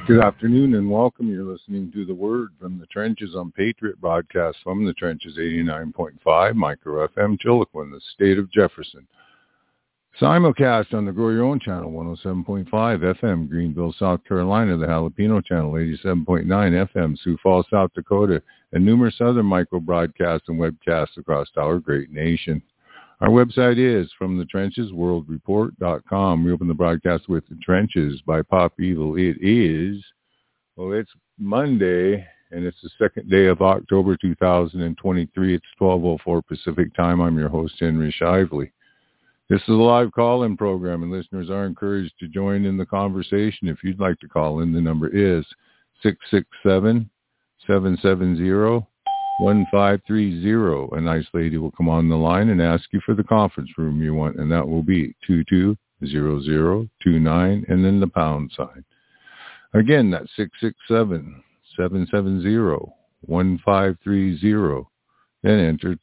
Good afternoon and welcome. You're listening to The Word from the Trenches on Patriot Broadcast from the Trenches 89.5 Micro FM, Chiloquin, the state of Jefferson. Simulcast on the Grow Your Own channel, 107.5 FM, Greenville, South Carolina, the Jalapeno channel, 87.9 FM, Sioux Falls, South Dakota, and numerous other micro broadcasts and webcasts across our great nation. Our website is FromTheTrenchesWorldReport.com. We open the broadcast with The Trenches by Pop Evil. It's Monday, and it's the second day of October 2023. It's 12:04 Pacific time. I'm your host, Henry Shively. This is a live call-in program, and listeners are encouraged to join in the conversation. If you'd like to call in, the number is 667-770-1530. A nice lady will come on the line and ask you for the conference room you want, and that will be 220029 and then the pound sign. Again, that's 667-770-1530. Then enter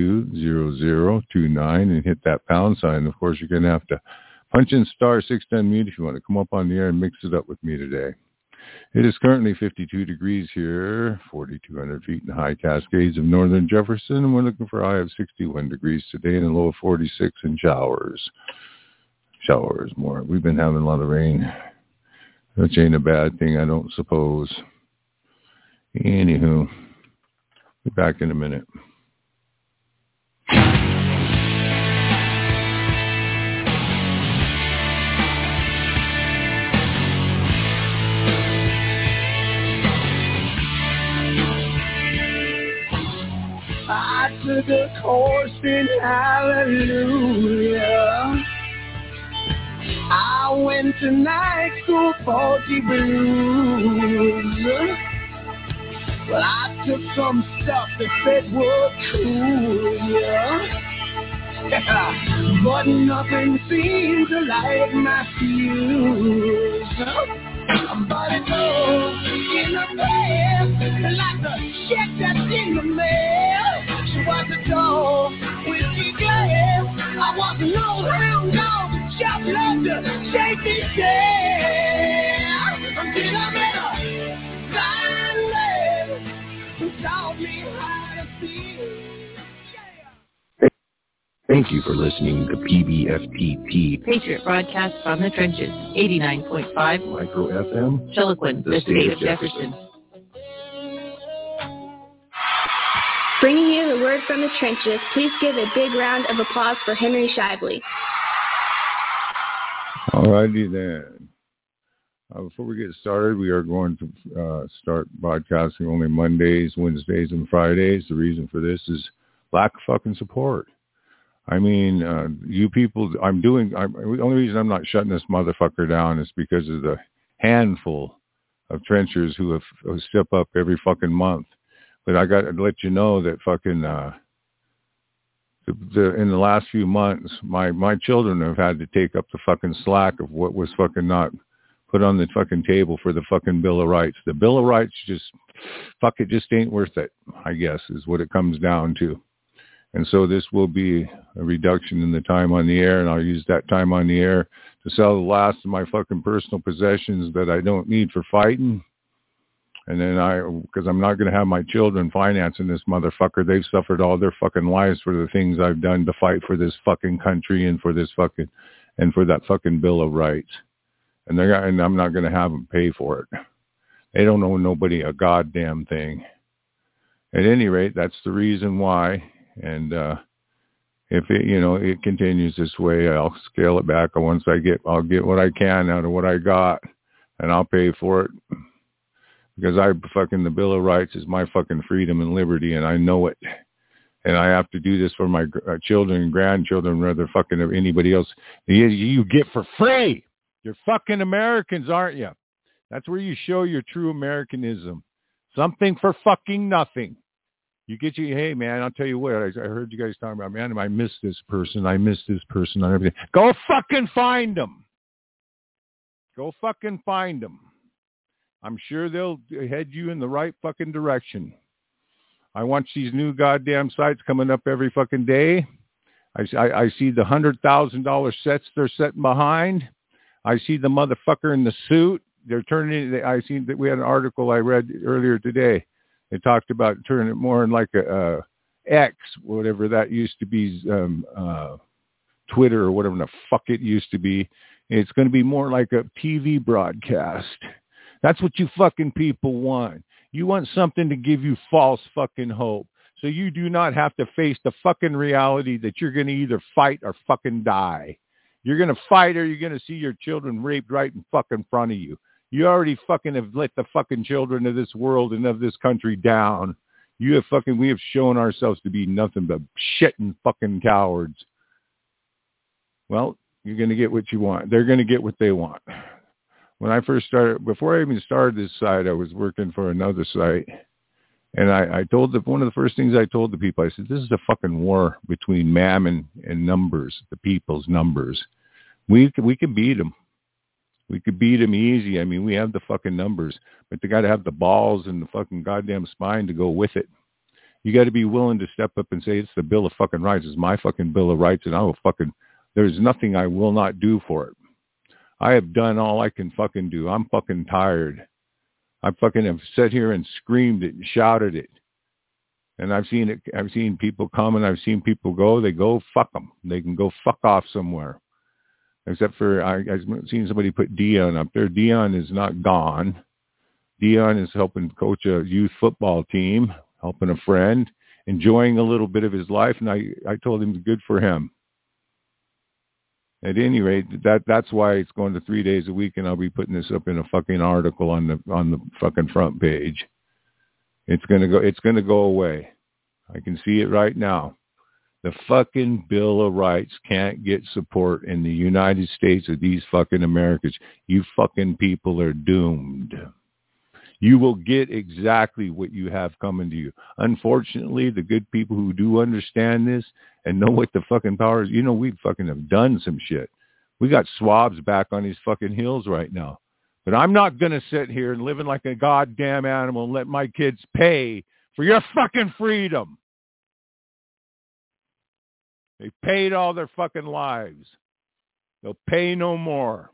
220029 and hit that pound sign. Of course, you're going to have to punch in star 6 to unmute if you want to come up on the air and mix it up with me today. It is currently 52 degrees here, 4,200 feet in the high Cascades of northern Jefferson, and we're looking for a high of 61 degrees today and a low of 46 and showers. Showers more. We've been having a lot of rain, which ain't a bad thing, I don't suppose. Anywho, be back in a minute. I took a course in hallelujah. I went to night school for the blues. Well, I took some stuff that said was cool, yeah. But nothing seemed to light my fuse. But it goes in the bed like the shit that's in the mail. She was a dog with the glass. I was an old hound dog, just loved to shake his tail. Until I met her, blind lady who taught me how to see. Thank you for listening to PBFTT, Patriot Broadcast from the Trenches, 89.5 Micro FM, Chiloquin, the state of Jefferson. Bringing you the word from the trenches, please give a big round of applause for Henry Shively. All righty then. Before we get started, we are going to start broadcasting only Mondays, Wednesdays, and Fridays. The reason for this is lack of fucking support. I mean, you people, the only reason I'm not shutting this motherfucker down is because of the handful of trenchers who step up every fucking month. But I got to let you know that fucking, in the last few months, my children have had to take up the fucking slack of what was fucking not put on the fucking table for the fucking Bill of Rights. The Bill of Rights just ain't worth it, I guess, is what it comes down to. And so this will be a reduction in the time on the air, and I'll use that time on the air to sell the last of my fucking personal possessions that I don't need for fighting. And then because I'm not going to have my children financing this motherfucker. They've suffered all their fucking lives for the things I've done to fight for this fucking country and for this fucking, and for that fucking Bill of Rights. And I'm not going to have them pay for it. They don't owe nobody a goddamn thing. At any rate, that's the reason why. And if it continues this way, I'll scale it back. I'll get what I can out of what I got, and I'll pay for it. Because the Bill of Rights is my fucking freedom and liberty, and I know it. And I have to do this for my children and grandchildren rather fucking anybody else. You get for free. You're fucking Americans, aren't you? That's where you show your true Americanism. Something for fucking nothing. Hey, man, I'll tell you what, I heard you guys talking about, man, I miss this person and everything. Go fucking find them. Go fucking find them. I'm sure they'll head you in the right fucking direction. I watch these new goddamn sites coming up every fucking day. I see the $100,000 sets they're setting behind. I see the motherfucker in the suit they're turning it. I seen that we had an article I read earlier today. They talked about turning it more in like a X, whatever that used to be, Twitter or whatever the fuck it used to be. It's going to be more like a TV broadcast. That's what you fucking people want. You want something to give you false fucking hope. So you do not have to face the fucking reality that you're going to either fight or fucking die. You're going to fight or you're going to see your children raped right in fucking front of you. You already fucking have let the fucking children of this world and of this country down. We have shown ourselves to be nothing but shitting fucking cowards. Well, you're going to get what you want. They're going to get what they want. When I first started, before I even started this site, I was working for another site. And I told one of the first things I told the people, I said, this is a fucking war between mammon and numbers, the people's numbers. We can beat them. We could beat them easy. I mean, we have the fucking numbers, but they got to have the balls and the fucking goddamn spine to go with it. You got to be willing to step up and say, it's the Bill of fucking Rights. It's my fucking Bill of Rights, and there's nothing I will not do for it. I have done all I can fucking do. I'm fucking tired. I fucking have sat here and screamed it and shouted it. And I've seen it. I've seen people come and I've seen people go. They go, fuck them. They can go fuck off somewhere. Except for, I've seen somebody put Dion up there. Dion is not gone. Dion is helping coach a youth football team, helping a friend, enjoying a little bit of his life. And I told him good for him. At any rate, that's why it's going to 3 days a week, and I'll be putting this up in a fucking article on the fucking front page. It's gonna go away. I can see it right now. The fucking Bill of Rights can't get support in the United States of these fucking Americans. You fucking people are doomed. You will get exactly what you have coming to you. Unfortunately, the good people who do understand this and know what the fucking power is, we fucking have done some shit. We got swabs back on these fucking hills right now. But I'm not going to sit here and living like a goddamn animal and let my kids pay for your fucking freedom. They paid all their fucking lives. They'll pay no more.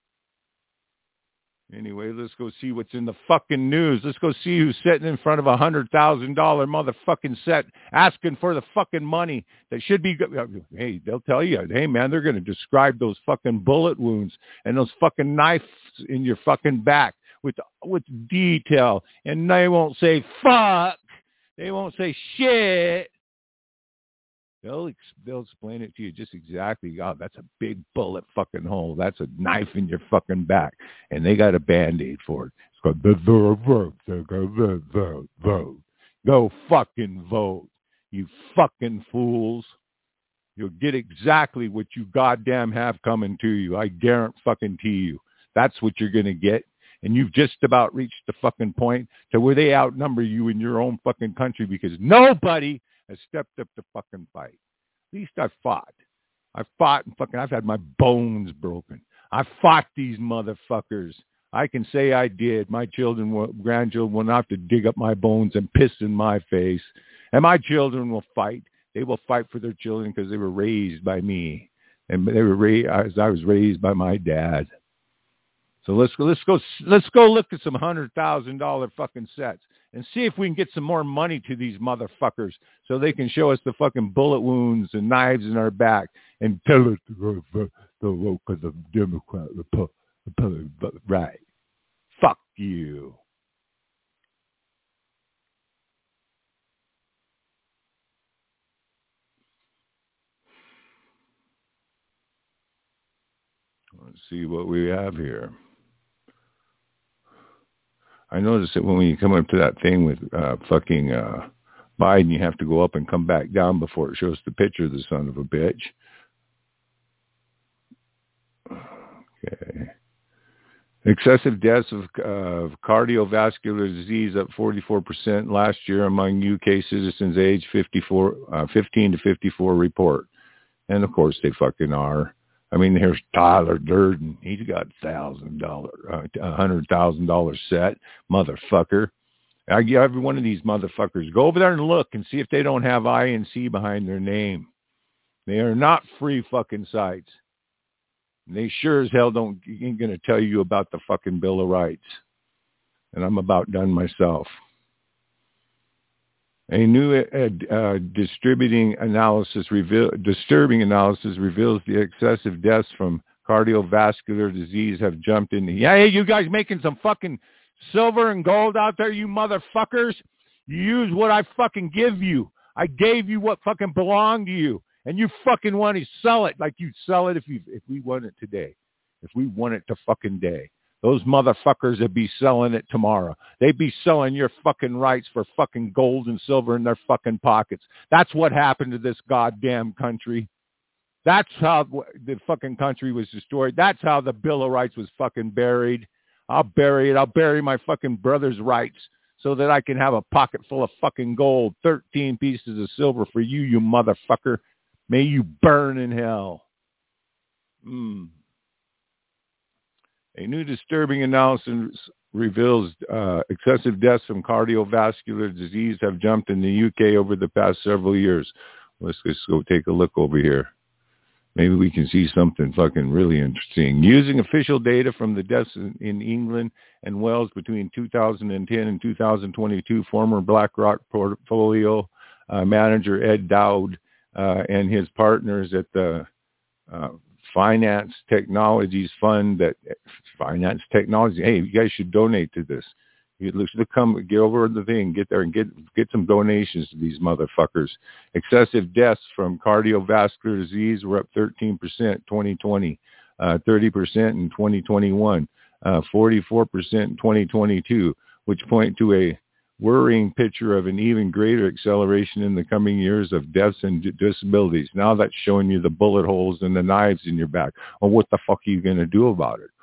Anyway, let's go see what's in the fucking news. Let's go see who's sitting in front of $100,000 motherfucking set asking for the fucking money that should be. Hey, they'll tell you, hey, man, they're going to describe those fucking bullet wounds and those fucking knives in your fucking back with detail. And they won't say fuck. They won't say shit. They'll explain it to you just exactly. God, that's a big bullet fucking hole. That's a knife in your fucking back. And they got a Band-Aid for it. It's called the vote. Go fucking vote. You fucking fools. You'll get exactly what you goddamn have coming to you. I guarantee fucking to you. That's what you're going to get. And you've just about reached the fucking point to where they outnumber you in your own fucking country because nobody has stepped up to fucking fight. At least I fought. I've had my bones broken. I fought these motherfuckers. I can say I did. My grandchildren will not have to dig up my bones and piss in my face. And my children will fight. They will fight for their children because they were raised by me. And they were raised as I was raised by my dad. So let's go look at some $100,000 fucking sets and see if we can get some more money to these motherfuckers so they can show us the fucking bullet wounds and knives in our back and tell us to vote for the Democrat Republican right. Fuck you. Let's see what we have here. I noticed that when you come up to that thing with fucking Biden, you have to go up and come back down before it shows the picture of the son of a bitch. Okay. Excessive deaths of cardiovascular disease up 44% last year among UK citizens aged 15 to 54 report. And of course they fucking are. I mean, here's Tyler Durden. He's got $100,000 set, motherfucker. Every one of these motherfuckers, go over there and look and see if they don't have INC behind their name. They are not free fucking sites. And they sure as hell ain't going to tell you about the fucking Bill of Rights. And I'm about done myself. A new disturbing analysis reveals the excessive deaths from cardiovascular disease have jumped in. Hey, you guys making some fucking silver and gold out there, you motherfuckers? You use what I fucking give you. I gave you what fucking belonged to you. And you fucking want to sell it like you'd sell it if we won it today. If we won it to fucking day. Those motherfuckers would be selling it tomorrow. They'd be selling your fucking rights for fucking gold and silver in their fucking pockets. That's what happened to this goddamn country. That's how the fucking country was destroyed. That's how the Bill of Rights was fucking buried. I'll bury it. I'll bury my fucking brother's rights so that I can have a pocket full of fucking gold, 13 pieces of silver for you, you motherfucker. May you burn in hell. A new disturbing analysis reveals excessive deaths from cardiovascular disease have jumped in the UK over the past several years. Let's just go take a look over here. Maybe we can see something fucking really interesting. Using official data from the deaths in England and Wales between 2010 and 2022, former BlackRock portfolio manager Ed Dowd and his partners at the Finance Technologies Fund Finance Technology. Hey, you guys should donate to this. You should come, get over the thing, get there and get some donations to these motherfuckers. Excessive deaths from cardiovascular disease were up 13% 2020, 30% in 2021, 44% in 2022, which point to a worrying picture of an even greater acceleration in the coming years of deaths and disabilities. Now that's showing you the bullet holes and the knives in your back. Well, what the fuck are you going to do about it?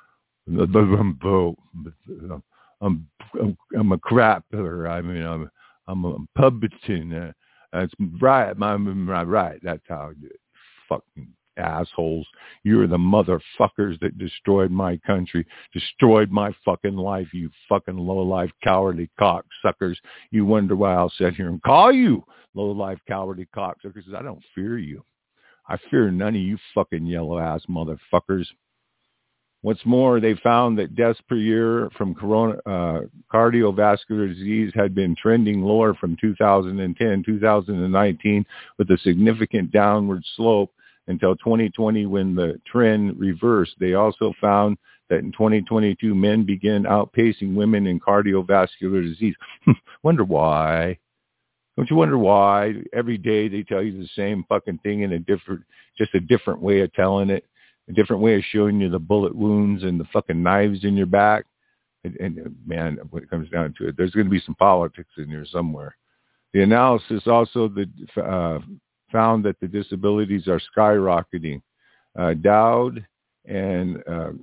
I'm a crapper. I mean, I'm a Republican. That's right. I'm right. That's how I do it. Fucking assholes. You're the motherfuckers that destroyed my country, destroyed my fucking life, you fucking low-life, cowardly cocksuckers. You wonder why I'll sit here and call you low-life, cowardly cocksuckers. I don't fear you. I fear none of you fucking yellow-ass motherfuckers. What's more, they found that deaths per year from cardiovascular disease had been trending lower from 2010, 2019, with a significant downward slope until 2020 when the trend reversed. They also found that in 2022, men began outpacing women in cardiovascular disease. Wonder why? Don't you wonder why? Every day they tell you the same fucking thing in a different way of telling it. A different way of showing you the bullet wounds and the fucking knives in your back. And man, when it comes down to it, there's going to be some politics in here somewhere. The analysis also found that the disabilities are skyrocketing. Dowd and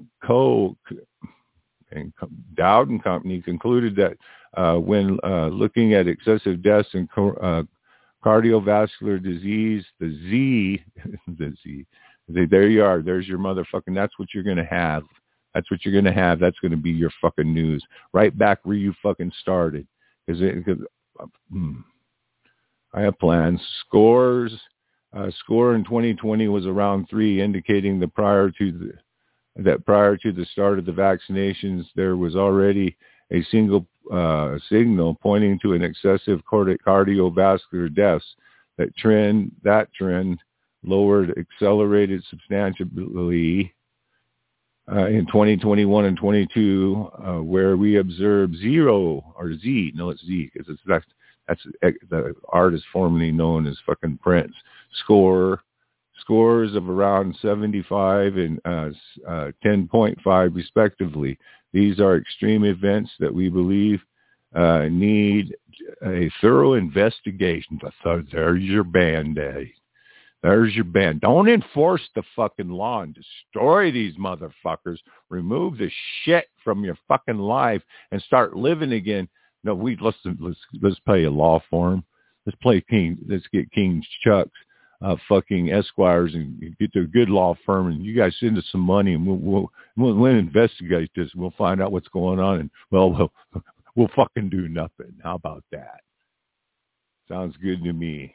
Dowd and Company concluded that when looking at excessive deaths in cardiovascular disease, the Z, there you are. There's your motherfucking, that's what you're going to have. That's what you're going to have. That's going to be your fucking news. Right back where you fucking started. I have plans. Score in 2020 was around 3, indicating that prior to the start of the vaccinations, there was already a signal pointing to an excessive cardiovascular deaths. That trend accelerated substantially in 2021 and 22, where we observed zero, or Z, no, it's Z, because that's the artist formerly known as fucking Prince. Scores of around 75 and 10.5 respectively. These are extreme events that we believe need a thorough investigation. So there's your Band-Aid. There's your band. Don't enforce the fucking law and destroy these motherfuckers. Remove the shit from your fucking life and start living again. No, let's play a law firm. Let's get King Chuck's fucking Esquires and get to a good law firm, and you guys send us some money, and we'll investigate this. We'll find out what's going on, and we'll fucking do nothing. How about that? Sounds good to me.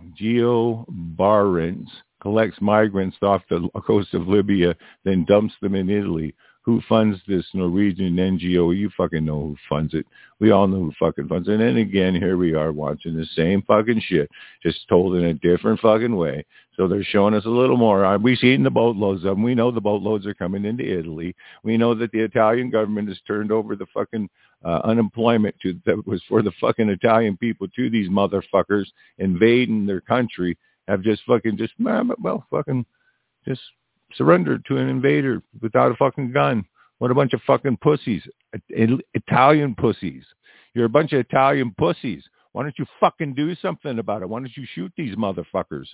Geo Barents collects migrants off the coast of Libya, then dumps them in Italy. Who funds this Norwegian NGO? You fucking know who funds it. We all know who fucking funds it. And then again, here we are watching the same fucking shit, just told in a different fucking way. So they're showing us a little more. We've seen the boatloads of them. We know the boatloads are coming into Italy. We know that the Italian government has turned over the fucking unemployment that was for the fucking Italian people to these motherfuckers invading their country. Have just surrendered to an invader without a fucking gun. What a bunch of fucking pussies. Italian pussies. You're a bunch of Italian pussies. Why don't you fucking do something about it? Why don't you shoot these motherfuckers?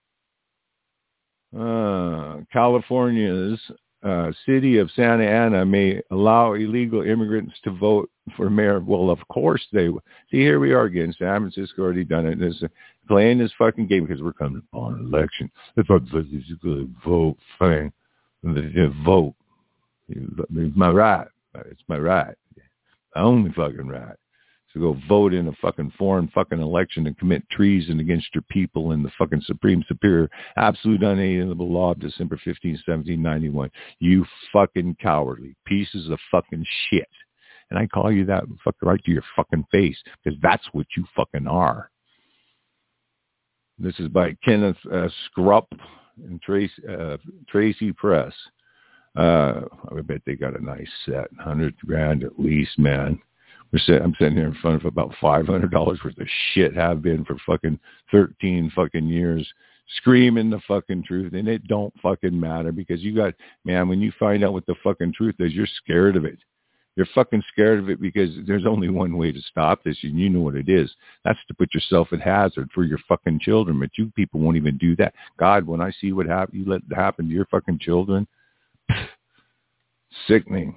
California's city of Santa Ana may allow illegal immigrants to vote for mayor. Well, of course they will. See, here we are again. San Francisco already done it. This playing this fucking game because we're coming upon an election. If I vote, fine. Vote. It's my right. It's my right. My only fucking right. To go vote in a fucking foreign fucking election and commit treason against your people in the fucking Supreme Superior Absolute Unalienable Law of December 15, 1791. You fucking cowardly pieces of fucking shit. And I call you that fucking right to your fucking face because that's what you fucking are. This is by Kenneth Scrupp and Tracy Press. I bet they got a nice set. $100,000 at least, man. I'm sitting here in front of about $500 worth of shit have been for fucking 13 fucking years screaming the fucking truth, and it don't fucking matter because you got, man, when you find out what the fucking truth is, you're scared of it. You're fucking scared of it because there's only one way to stop this, and you know what it is. That's to put yourself at hazard for your fucking children, but you people won't even do that. God, when I see what you let happen to your fucking children, sickening.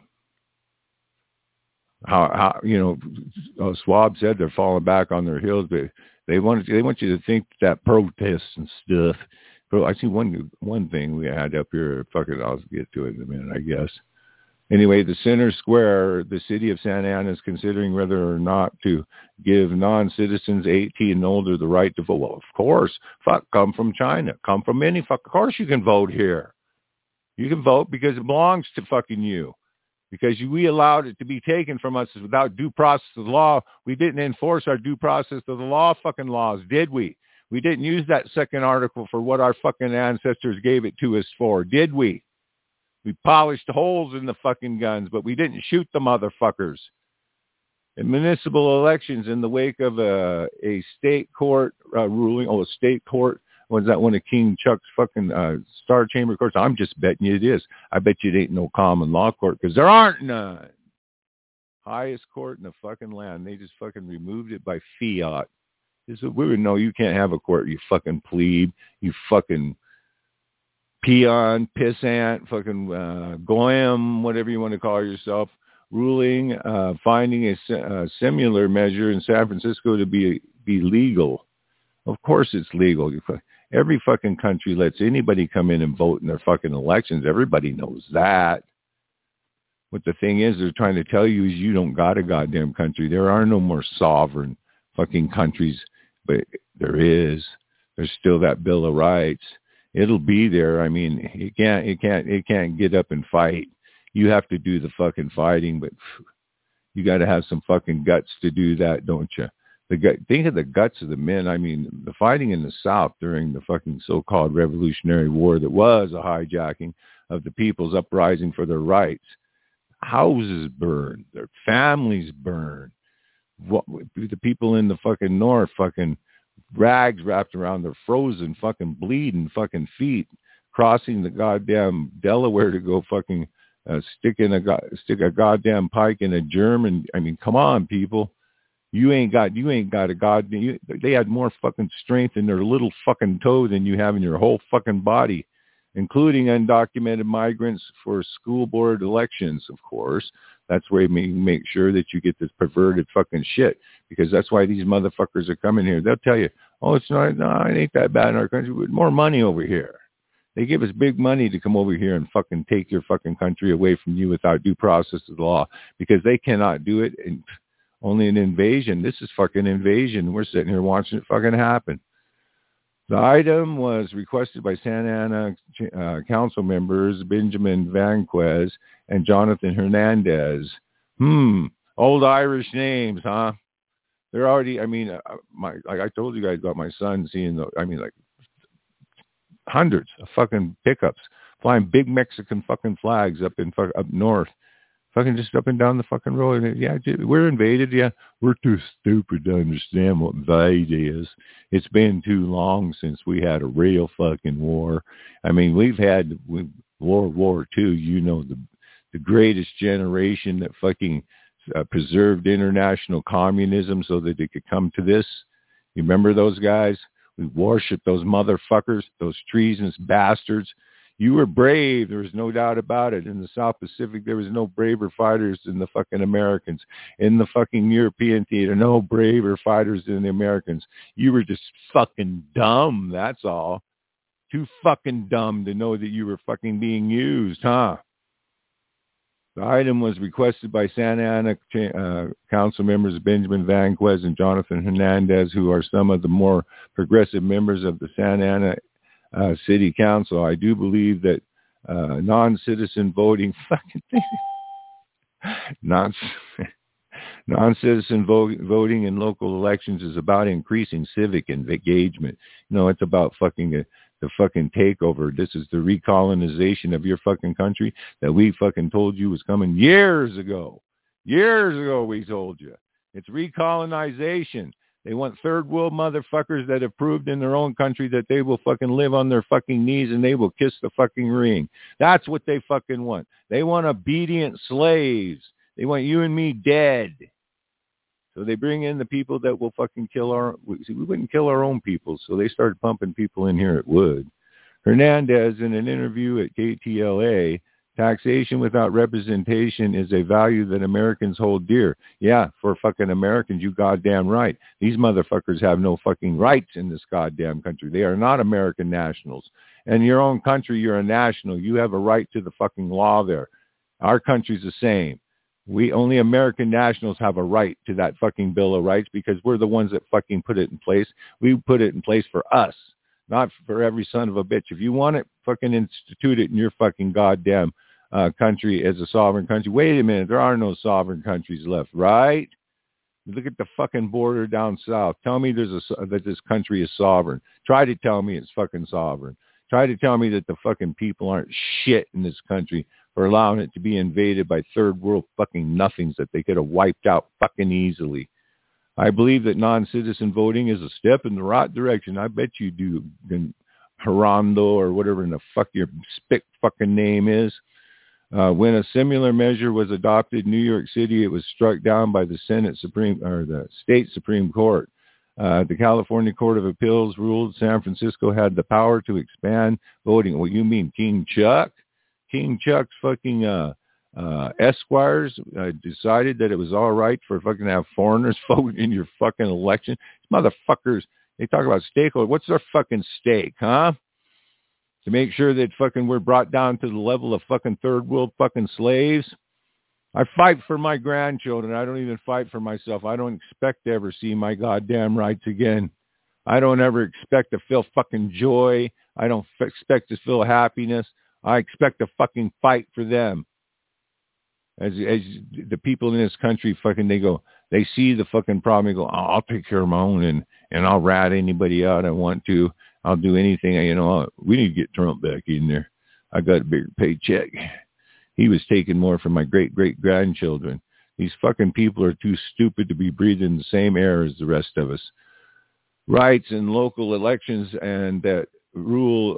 How Schwab said they're falling back on their heels, but they want you to think that protests and stuff. Bro, I see one thing we had up here. Fuck it, I'll get to it in a minute, I guess. Anyway, the Center Square, the city of Santa Ana is considering whether or not to give non-citizens 18 and older the right to vote. Well, of course, come from China, come from any fuck. Of course you can vote here. You can vote because it belongs to fucking you. Because we allowed it to be taken from us without due process of the law. We didn't enforce our due process of the law fucking laws, did we? We didn't use that second article for what our fucking ancestors gave it to us for, did we? We polished holes in the fucking guns, but we didn't shoot the motherfuckers. In municipal elections, in the wake of a state court ruling, a state court, was that one of King Chuck's fucking Star Chamber courts? I'm just betting you it is. I bet you it ain't no common law court because there aren't none. Highest court in the fucking land. They just fucking removed it by fiat. We would know you can't have a court, you fucking plebe, you fucking peon, pissant, fucking goyim, whatever you want to call yourself, ruling, finding a similar measure in San Francisco to be legal. Of course it's legal. Every fucking country lets anybody come in and vote in their fucking elections. Everybody knows that. What the thing is, they're trying to tell you is you don't got a goddamn country. There are no more sovereign fucking countries, but there is. There's still that Bill of Rights. It'll be there. I mean, it can't get up and fight. You have to do the fucking fighting, but you got to have some fucking guts to do that, don't you? Think of the guts of the men. I mean, the fighting in the South during the fucking so-called Revolutionary War that was a hijacking of the people's uprising for their rights. Houses burned. Their families burned. The people in the fucking North, fucking rags wrapped around their frozen, fucking bleeding fucking feet, crossing the goddamn Delaware to go fucking stick a goddamn pike in a German. I mean, come on, people. You ain't got a goddamn. They had more fucking strength in their little fucking toe than you have in your whole fucking body, including undocumented migrants for school board elections, of course. That's where you make sure that you get this perverted fucking shit, because that's why these motherfuckers are coming here. They'll tell you, oh, it ain't that bad in our country. With more money over here. They give us big money to come over here and fucking take your fucking country away from you without due process of the law, because they cannot do it. And only an invasion. This is fucking invasion. We're sitting here watching it fucking happen. The item was requested by Santa Ana council members Benjamin Vanquez and Jonathan Hernandez. Old Irish names, huh? They're already, like I told you guys about my son seeing like hundreds of fucking pickups flying big Mexican fucking flags up north. Fucking just up and down the fucking road. And yeah, we're invaded. Yeah, we're too stupid to understand what invade is. It's been too long since we had a real fucking war. I mean, we've had World War II, the greatest generation that fucking preserved international communism so that it could come to this. You remember those guys? We worship those motherfuckers, those treasonous bastards. You were brave. There was no doubt about it. In the South Pacific, there was no braver fighters than the fucking Americans. In the fucking European theater, no braver fighters than the Americans. You were just fucking dumb. That's all. Too fucking dumb to know that you were fucking being used, huh? The item was requested by Santa Ana council members Benjamin Vanquez and Jonathan Hernandez, who are some of the more progressive members of the Santa Ana City Council. I do believe that non-citizen voting, non-citizen voting in local elections is about increasing civic engagement. It's about the fucking takeover. This is the recolonization of your fucking country that we fucking told you was coming years ago. Years ago we told you. It's recolonization. They want third world motherfuckers that have proved in their own country that they will fucking live on their fucking knees and they will kiss the fucking ring. That's what they fucking want. They want obedient slaves. They want you and me dead. So they bring in the people that will fucking kill we wouldn't kill our own people. So they started pumping people in here at Wood. Hernandez, in an interview at KTLA, taxation without representation is a value that Americans hold dear. Yeah, for fucking Americans, you goddamn right. These motherfuckers have no fucking rights in this goddamn country. They are not American nationals. In your own country, you're a national. You have a right to the fucking law there. Our country's the same. Only American nationals have a right to that fucking Bill of Rights because we're the ones that fucking put it in place. We put it in place for us, not for every son of a bitch. If you want it, fucking institute it in your fucking goddamn country as a sovereign country. Wait a minute, there are no sovereign countries left, right? Look at the fucking border down south. Tell me that this country is sovereign. Try to tell me it's fucking sovereign. Try to tell me that the fucking people aren't shit in this country for allowing it to be invaded by third world fucking nothings that they could have wiped out fucking easily. I believe that non-citizen voting is a step in the right direction. I bet you do, Gerando or whatever in the fuck your spick fucking name is. When a similar measure was adopted in New York City, it was struck down by the the state Supreme Court. The California Court of Appeals ruled San Francisco had the power to expand voting. What you mean, King Chuck? King Chuck's fucking esquires decided that it was all right for fucking have foreigners vote in your fucking election. These motherfuckers, they talk about stakeholder. What's their fucking stake, huh? To make sure that fucking we're brought down to the level of fucking third world fucking slaves. I fight for my grandchildren. I don't even fight for myself. I don't expect to ever see my goddamn rights again. I don't ever expect to feel fucking joy. I don't expect to feel happiness. I expect to fucking fight for them. As the people in this country fucking, they see the fucking problem. They go, oh, I'll take care of my own and I'll rat anybody out I want to. I'll do anything. We need to get Trump back in there. I got a bigger paycheck. He was taking more from my great-great-grandchildren. These fucking people are too stupid to be breathing the same air as the rest of us. Rights in local elections, and that rule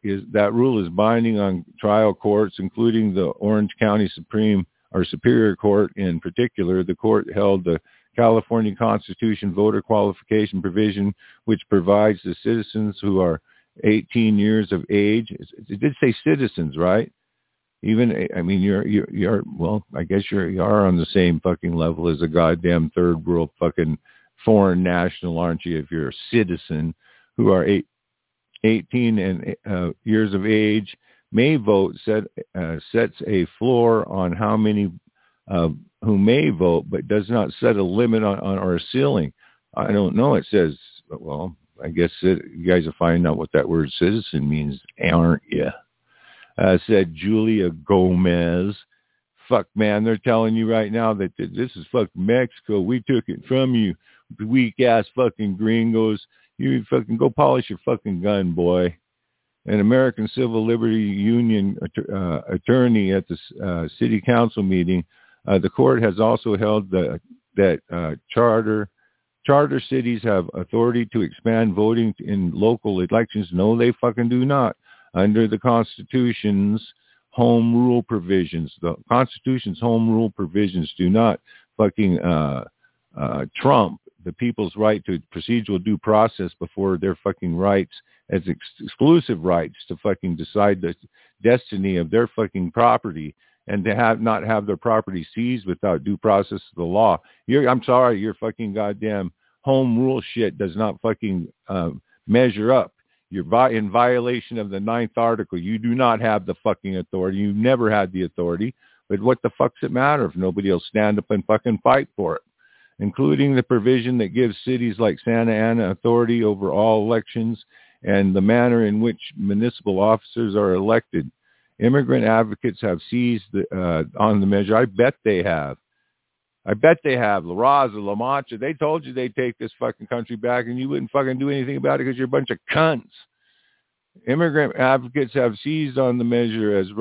is binding on trial courts, including the Orange County Superior Court in particular. The court held the California Constitution voter qualification provision, which provides the citizens who are 18 years of age. It did say citizens, right? You're well, I guess you are on the same fucking level as a goddamn third world fucking foreign national, aren't you? If you're a citizen who are 18 and years of age may vote, sets a floor on how many who may vote, but does not set a limit on or a ceiling. I don't know. It says, well, I guess you guys are finding out what that word citizen means, aren't you? Said Julia Gomez. Fuck, man, they're telling you right now that this is fucking Mexico. We took it from you, weak-ass fucking gringos. You fucking go polish your fucking gun, boy. An American Civil Liberty Union attorney at the city council meeting, the court has also held that charter cities have authority to expand voting in local elections. No, they fucking do not. Under the Constitution's home rule provisions, the Constitution's home rule provisions do not fucking trump the people's right to procedural due process before their fucking rights as exclusive rights to fucking decide the destiny of their fucking property and to not have their property seized without due process of the law. I'm sorry, your fucking goddamn home rule shit does not fucking measure up. You're in violation of the 9th article. You do not have the fucking authority. You've never had the authority. But what the fuck's it matter if nobody will stand up and fucking fight for it? Including the provision that gives cities like Santa Ana authority over all elections and the manner in which municipal officers are elected. Immigrant advocates have seized on the measure. I bet they have. La Raza, La Mancha, they told you they'd take this fucking country back and you wouldn't fucking do anything about it because you're a bunch of cunts. Immigrant advocates have seized on the measure as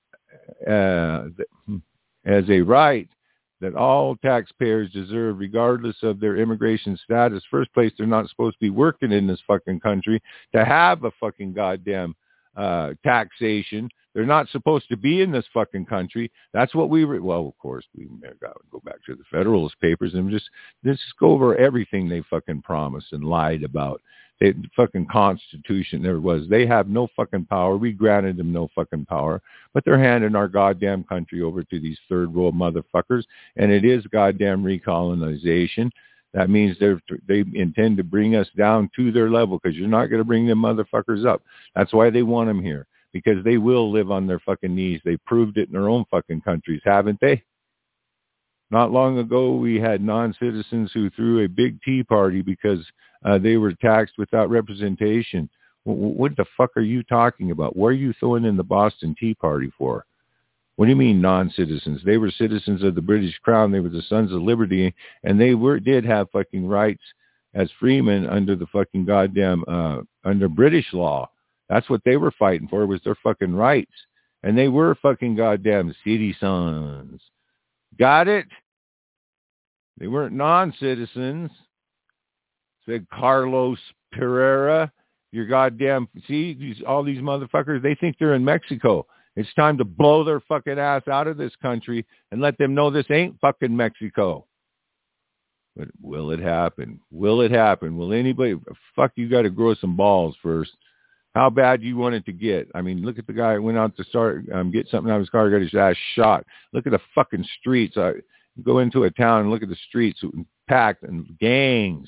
a right that all taxpayers deserve regardless of their immigration status. First place, they're not supposed to be working in this fucking country to have a fucking goddamn taxation. They're not supposed to be in this fucking country. That's what well, of course, we got to go back to the Federalist Papers and just go over everything they fucking promised and lied about. The fucking Constitution there was. They have no fucking power. We granted them no fucking power, but they're handing our goddamn country over to these third world motherfuckers, and it is goddamn recolonization. That means they intend to bring us down to their level because you're not going to bring them motherfuckers up. That's why they want them here. Because they will live on their fucking knees. They proved it in their own fucking countries, haven't they? Not long ago, we had non-citizens who threw a big tea party because they were taxed without representation. What the fuck are you talking about? What are you throwing in the Boston Tea Party for? What do you mean non-citizens? They were citizens of the British Crown. They were the Sons of Liberty, and they did have fucking rights as freemen under the fucking goddamn under British law. That's what they were fighting for, was their fucking rights. And they were fucking goddamn citizens. Got it? They weren't non-citizens. Said Carlos Pereira. Your goddamn, all these motherfuckers, they think they're in Mexico. It's time to blow their fucking ass out of this country and let them know this ain't fucking Mexico. But will it happen? Will it happen? Will anybody? Fuck, you got to grow some balls first. How bad do you want it to get? I mean, look at the guy who went out to get something out of his car, got his ass shot. Look at the fucking streets. Go into a town and look at the streets packed and gangs,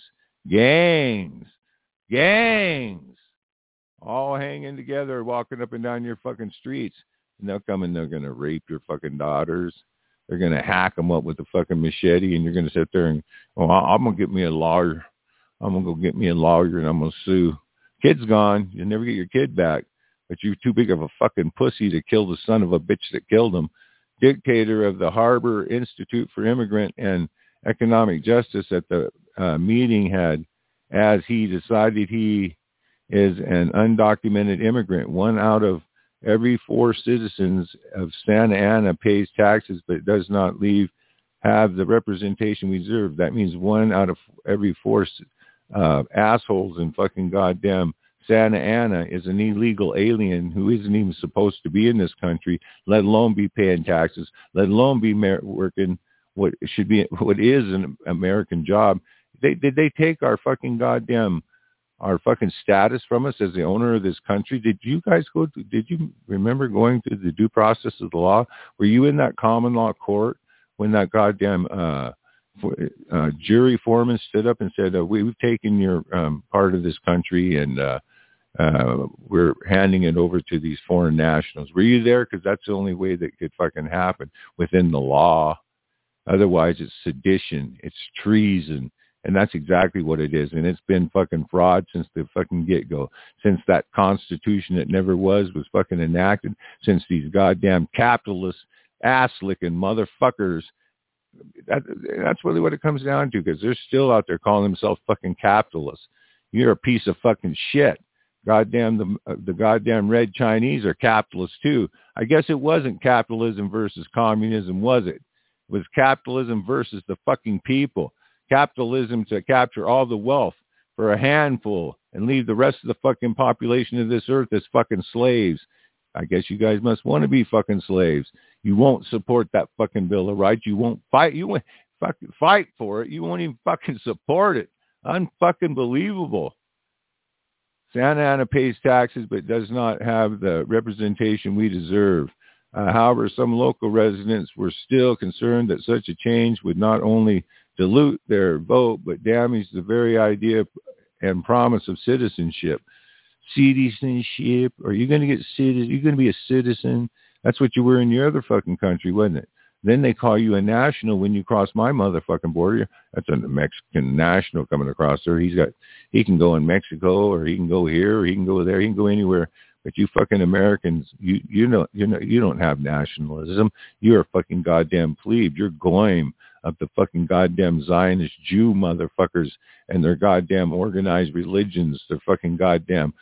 all hanging together, walking up and down your fucking streets. And they'll come and they're going to rape your fucking daughters. They're going to hack them up with a fucking machete, and you're going to sit there and, I'm going to get me a lawyer. I'm going to go get me a lawyer, and I'm going to sue. Kid's gone. You'll never get your kid back. But you're too big of a fucking pussy to kill the son of a bitch that killed him. Dictator of the Harbor Institute for Immigrant and Economic Justice at the meeting had, as he decided he is an undocumented immigrant. 1 out of every 4 citizens of Santa Ana pays taxes but does not have the representation we deserve. That means 1 out of every 4 assholes in fucking goddamn Santa Ana is an illegal alien who isn't even supposed to be in this country, let alone be paying taxes, let alone be working what is an American job. Did they take our fucking status from us as the owner of this country? Did you remember going through the due process of the law? Were you in that common law court when that goddamn jury foreman stood up and said, we've taken your part of this country and we're handing it over to these foreign nationals? Were you there? Because that's the only way that could fucking happen within the law. Otherwise, it's sedition, it's treason, And that's exactly what it is. And it's been fucking fraud since the fucking get-go. Since that Constitution that never was fucking enacted. Since these goddamn capitalist ass-licking motherfuckers. That's really what it comes down to, because they're still out there calling themselves fucking capitalists. You're a piece of fucking shit. Goddamn, the goddamn red Chinese are capitalists too. I guess it wasn't capitalism versus communism, was it? It was capitalism versus the fucking people. Capitalism to capture all the wealth for a handful and leave the rest of the fucking population of this earth as fucking slaves. I guess you guys must want to be fucking slaves. You won't support that fucking Bill of Rights. You won't fight. You won't fucking fight for it. You won't even fucking support it. Unfucking believable. Santa Ana pays taxes but does not have the representation we deserve. However, some local residents were still concerned that such a change would not only dilute their vote but damage the very idea and promise of citizenship. Citizenship? Are you going to get citizen? You're going to be a citizen? That's what you were in your other fucking country, wasn't it? Then they call you a national when you cross my motherfucking border. That's a Mexican national coming across there. He can go in Mexico, or he can go here, or he can go there. He can go anywhere. But you fucking Americans, you don't have nationalism. You're a fucking goddamn plebe. You're goyim of the fucking goddamn Zionist Jew motherfuckers and their goddamn organized religions. Their fucking goddamn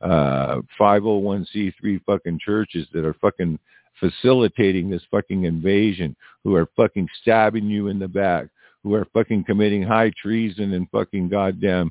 501c3 fucking churches that are fucking facilitating this fucking invasion, who are fucking stabbing you in the back, who are fucking committing high treason and fucking goddamn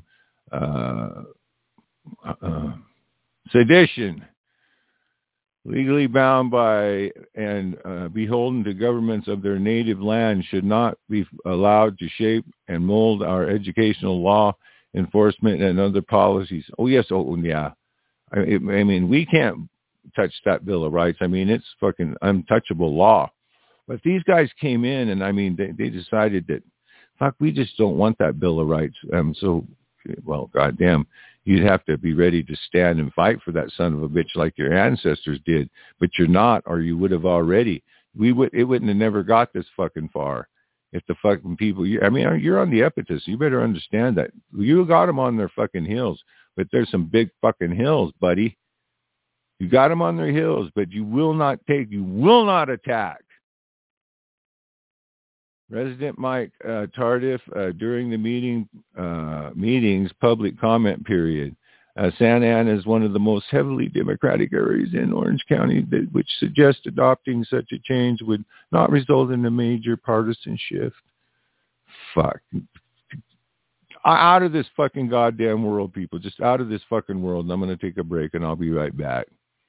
sedition, legally bound by and beholden to governments of their native land, should not be allowed to shape and mold our educational law enforcement and other policies. Oh, yes. Oh, yeah. I mean, we can't touch that Bill of Rights. I mean, it's fucking untouchable law. But these guys came in and, I mean, they decided that, fuck, we just don't want that Bill of Rights. So, well, goddamn, you'd have to be ready to stand and fight for that son of a bitch like your ancestors did. But you're not, or you would have already. It wouldn't have never got this fucking far if the fucking people, you're on the epitaph. You better understand that. You got them on their fucking heels, but there's some big fucking hills, buddy. You got them on their heels, but you will not attack. Resident Mike Tardif, during the meeting's public comment period, Santa Ana is one of the most heavily Democratic areas in Orange County, which suggests adopting such a change would not result in a major partisan shift. Fuck. Out of this fucking goddamn world, people. Just out of this fucking world. And I'm going to take a break, and I'll be right back.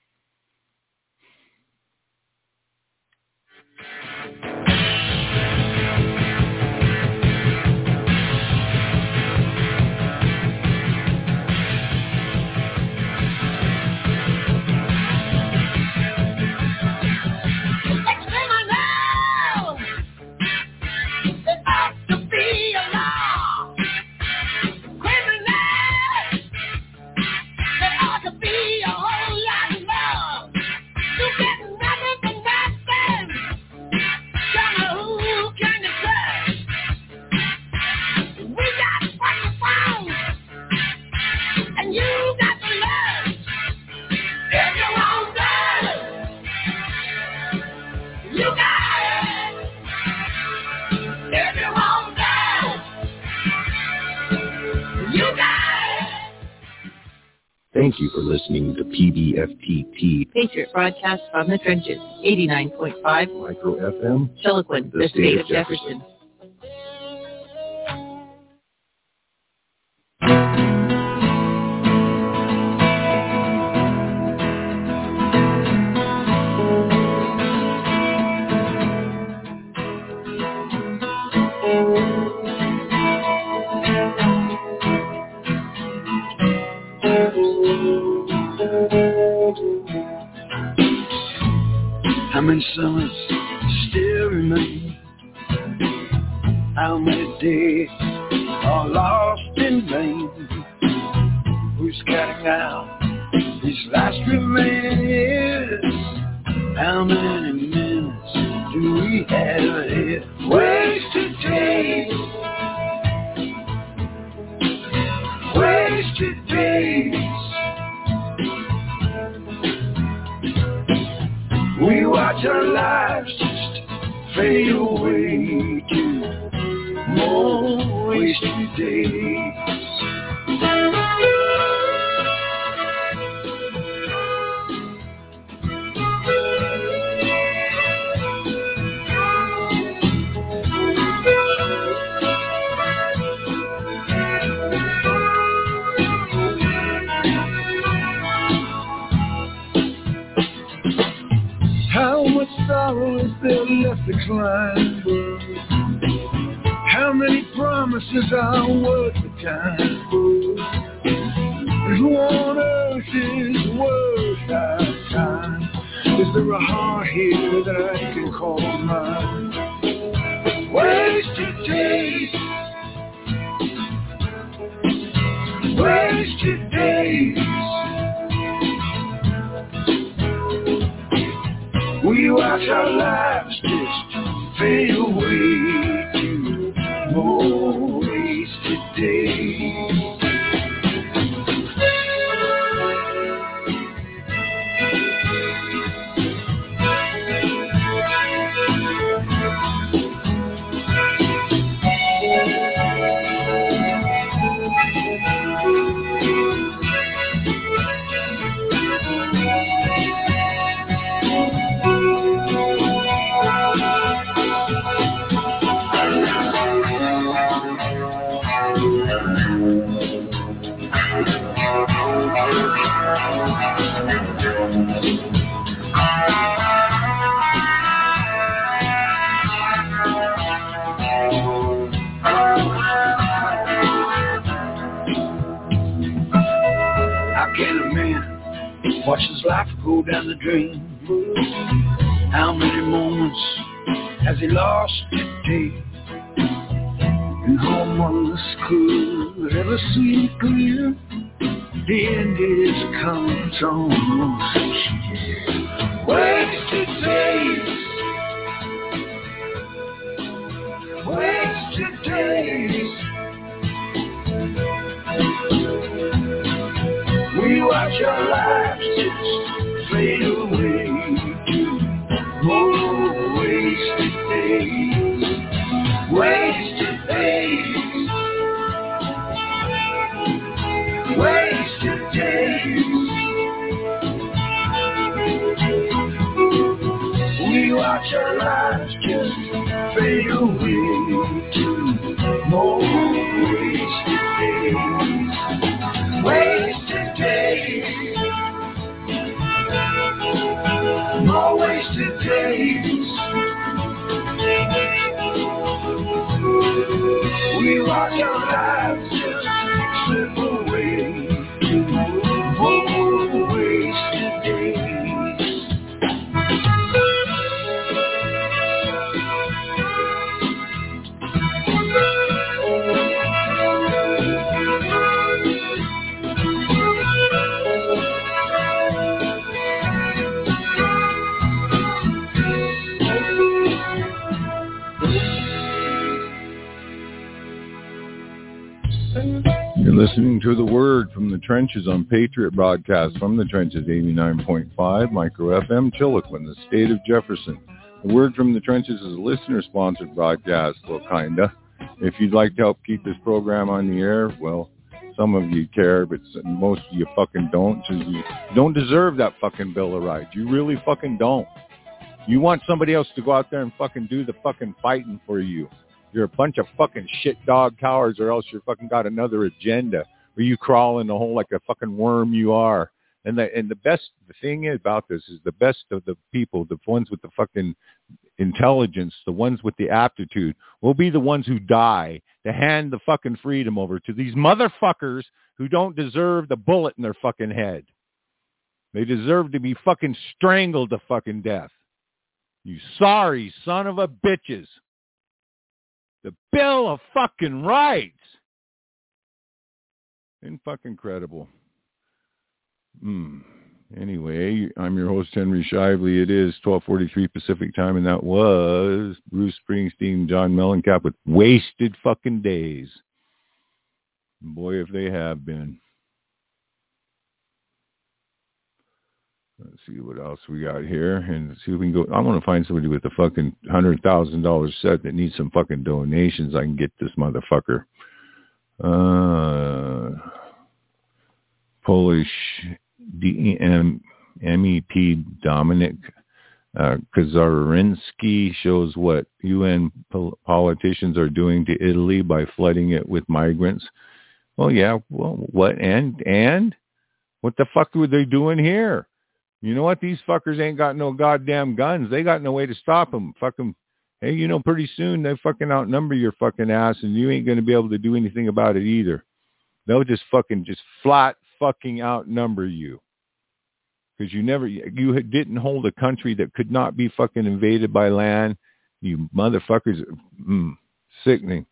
Thank you for listening to PBFTT. Patriot Broadcast from the Trenches, 89.5 Micro FM. Chiloquin, the state of Jefferson. How many summers still remain? How many days are lost in vain? Who's counting out these last remaining years? How many minutes do we have ahead? Ways to take wasted days. We watch our lives just fade away to more wasted days. How much sorrow is there left to climb? How many promises are worth the time? And who on earth is worth our time? Is there a heart here that I can call mine? Wasted days. Wasted days. We watch our lives just fade away to more wasted days. Watch his life go down the drain. How many moments has he lost today? And how much could ever see clear? The end is coming almost. Wasted days. Wasted days. We watch our lives just fade away to more wasted days. Wasted days. Wasted days. We watch our lives just fade away to more wasted days. Wasted days. More wasted days. We watch our lives just slip away to more wasted days. You're listening to The Word from the Trenches on Patriot Broadcast from the Trenches, 89.5 Micro FM, Chiloquin, the state of Jefferson. The Word from the Trenches is a listener-sponsored broadcast, well, kinda. If you'd like to help keep this program on the air, well, some of you care, but most of you fucking don't. You don't deserve that fucking Bill of Rights. You really fucking don't. You want somebody else to go out there and fucking do the fucking fighting for you. You're a bunch of fucking shit dog cowards, or else you're fucking got another agenda where you crawl in the hole like a fucking worm you are. And the thing about this is the best of the people, the ones with the fucking intelligence, the ones with the aptitude, will be the ones who die to hand the fucking freedom over to these motherfuckers who don't deserve the bullet in their fucking head. They deserve to be fucking strangled to fucking death. You sorry son of a bitches. The Bill of fucking Rights. Incredible. Anyway, I'm your host, Henry Shively. It is 12:43 Pacific time, and that was Bruce Springsteen, John Mellencamp with Wasted Fucking Days. Boy, if they have been. see what else we got here and see if we can go. I want to find somebody with a fucking $100,000 set that needs some fucking donations. I can get this motherfucker. Polish MEP Dominic Kazarinski shows what UN politicians are doing to Italy by flooding it with migrants. Well, yeah. Well, what? And what the fuck were they doing here? You know what? These fuckers ain't got no goddamn guns. They got no way to stop them. Fuck them. Hey, you know, pretty soon they fucking outnumber your fucking ass, and you ain't going to be able to do anything about it either. They'll just flat fucking outnumber you. Because you didn't hold a country that could not be fucking invaded by land. You motherfuckers, sickening.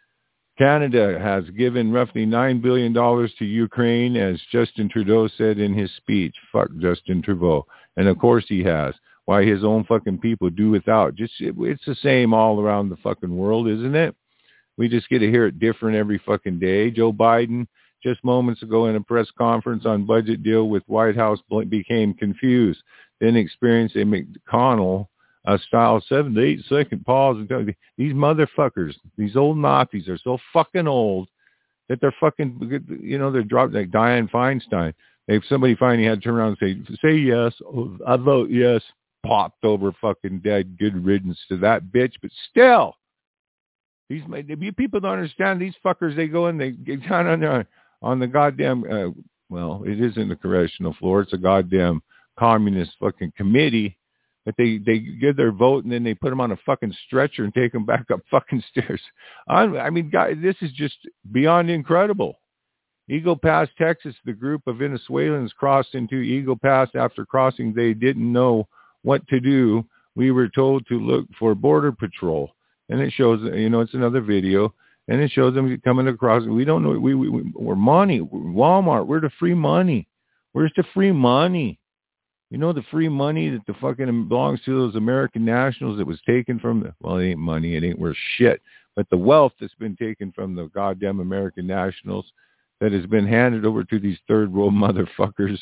Canada has given roughly $9 billion to Ukraine, as Justin Trudeau said in his speech. Fuck Justin Trudeau. And of course he has. Why his own fucking people do without. It's the same all around the fucking world, isn't it? We just get to hear it different every fucking day. Joe Biden, just moments ago in a press conference on budget deal with White House, became confused. Then experienced a McConnell style 7 to 8 second pause and tell you, these motherfuckers, these old Nazis are so fucking old that they're fucking, you know, they're dropped like Dianne Feinstein. If somebody finally had to turn around and say yes, I vote yes, popped over fucking dead, good riddance to that bitch. But still, these people don't understand. These fuckers, they go and they get down on the goddamn, well, it isn't the congressional floor. It's a goddamn communist fucking committee. But they give their vote and then they put them on a fucking stretcher and take them back up fucking stairs. I mean, guys, this is just beyond incredible. Eagle Pass, Texas, the group of Venezuelans crossed into Eagle Pass. After crossing, they didn't know what to do. We were told to look for Border Patrol. And it shows, you know, it's another video. And it shows them coming across. We don't know. We're money. Walmart. We're the free money. Where's the free money? You know, the free money that the fucking belongs to those American nationals that was taken from the, well, it ain't money. It ain't worth shit. But the wealth that's been taken from the goddamn American nationals that has been handed over to these third world motherfuckers.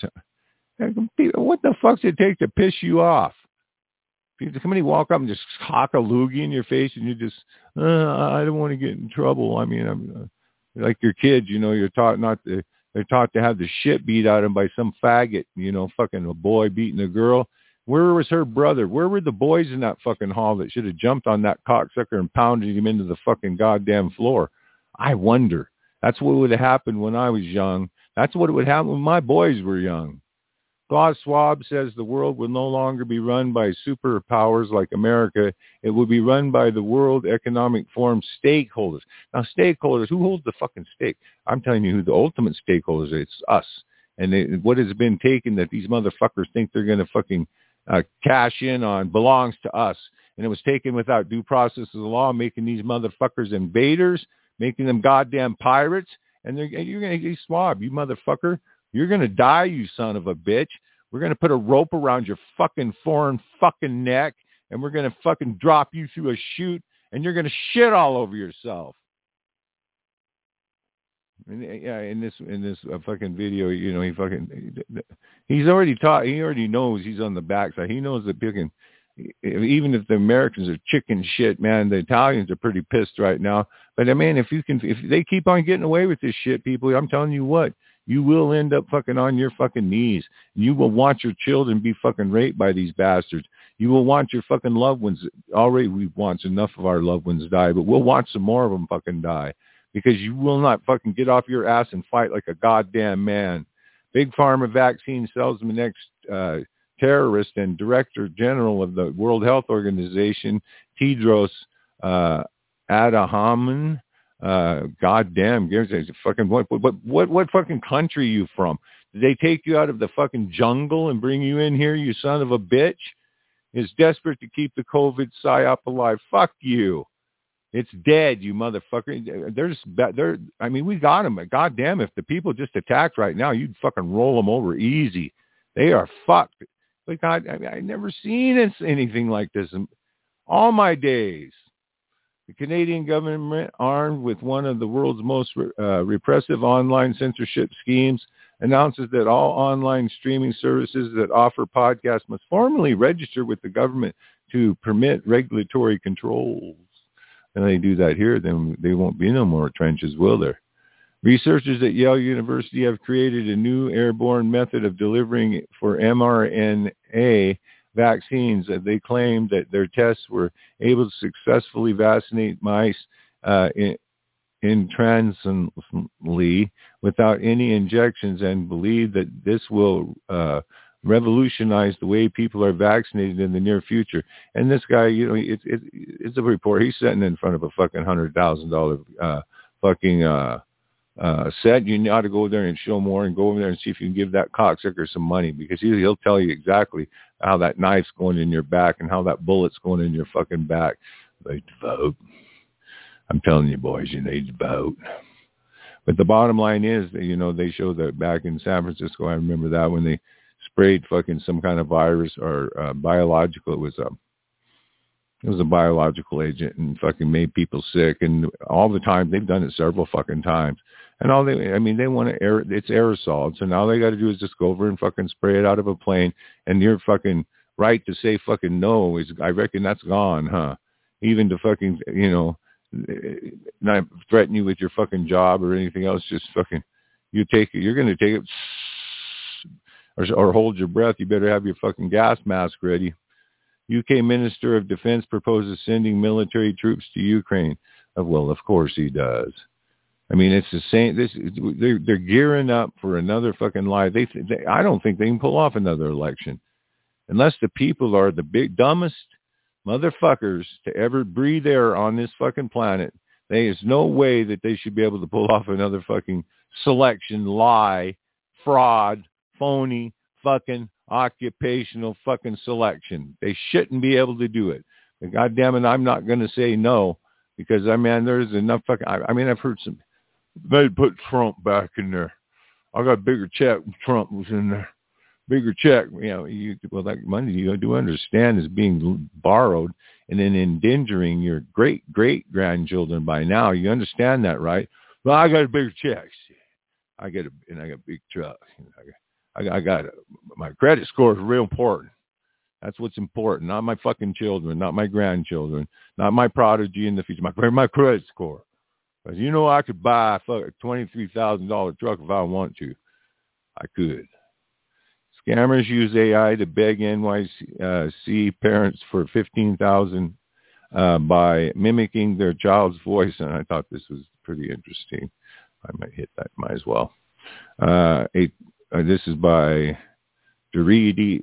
What the fuck's it take to piss you off? Somebody walk up and just cock a loogie in your face and you just, I don't want to get in trouble. I mean, I'm like your kids, you know, they're taught to have the shit beat out of them by some faggot, you know, fucking a boy beating a girl. Where was her brother? Where were the boys in that fucking hall that should have jumped on that cocksucker and pounded him into the fucking goddamn floor? I wonder. That's what would have happened when I was young. That's what would happen when my boys were young. Klaus Schwab says the world will no longer be run by superpowers like America. It will be run by the World Economic Forum stakeholders. Now, stakeholders, who holds the fucking stake? I'm telling you who the ultimate stakeholders are. It's us. And what has been taken that these motherfuckers think they're going to fucking cash in on belongs to us. And it was taken without due process of the law, making these motherfuckers invaders, making them goddamn pirates. And you're going to get Schwab, you motherfucker. You're going to die, you son of a bitch. We're going to put a rope around your fucking foreign fucking neck, and we're going to fucking drop you through a chute, and you're going to shit all over yourself. And, yeah, in this fucking video, you know, he's already taught. He already knows he's on the backside. He knows that even if the Americans are chicken shit, man, the Italians are pretty pissed right now. But I mean, if they keep on getting away with this shit, people, I'm telling you what. You will end up fucking on your fucking knees. You will want your children be fucking raped by these bastards. You will want your fucking loved ones. Already we've watched enough of our loved ones die, but we'll watch some more of them fucking die because you will not fucking get off your ass and fight like a goddamn man. Big Pharma vaccine salesman, terrorist and director general of the World Health Organization, Tedros Adhanom. Goddamn, fucking what fucking country are you from? Did they take you out of the fucking jungle and bring you in here, you son of a bitch? Is desperate to keep the COVID psyop alive. Fuck you. It's dead, you motherfucker. I mean, we got them. Goddamn, if the people just attacked right now, you'd fucking roll them over easy. They are fucked. But God, I mean, I've never seen anything like this in all my days. The Canadian government, armed with one of the world's most repressive online censorship schemes, announces that all online streaming services that offer podcasts must formally register with the government to permit regulatory controls. And they do that here, then they won't be no more trenches, will there? Researchers at Yale University have created a new airborne method of delivering for mRNA vaccines. They claim that their tests were able to successfully vaccinate mice intransally without any injections, and believe that this will revolutionize the way people are vaccinated in the near future. And this guy, you know, it's a report. He's sitting in front of a fucking $100,000 set. You ought to go there and show more, and go over there and see if you can give that cocksucker some money, because he'll tell you exactly how that knife's going in your back and how that bullet's going in your fucking back. They vote. I'm telling you, boys, you need to vote. But the bottom line is that, you know, they show that back in San Francisco, I remember that, when they sprayed fucking some kind of virus or biological, it was a biological agent, and fucking made people sick. And all the time, they've done it several fucking times. And they want to it's aerosol. So now they got to do is just go over and fucking spray it out of a plane. And your fucking right to say fucking no is, I reckon that's gone, huh? Even to fucking, you know, not threaten you with your fucking job or anything else, just fucking, you're going to take it, or hold your breath. You better have your fucking gas mask ready. UK Minister of Defense proposes sending military troops to Ukraine. Well, of course he does. I mean, it's the same. They're gearing up for another fucking lie. I don't think they can pull off another election unless the people are the big dumbest motherfuckers to ever breathe air on this fucking planet. There's no way that they should be able to pull off another fucking selection, lie, fraud, phony, fucking occupational fucking selection. They shouldn't be able to do it. But God damn it, I'm not going to say no, because I mean, there's enough fucking, I've heard some, they'd put Trump back in there. I got a bigger check when Trump was in there. Bigger check, you know, that money you do understand is being borrowed and then endangering your great-great-grandchildren by now. You understand that, right? Well, I got a bigger check. I got a big truck. I got my credit score is real important. That's what's important. Not my fucking children, not my grandchildren, not my prodigy in the future. My credit score. Because you know I could buy a $23,000 truck if I want to. I could. Scammers use AI to beg NYC parents for $15,000 by mimicking their child's voice, and I thought this was pretty interesting. I might hit that. Might as well. This is by Dorita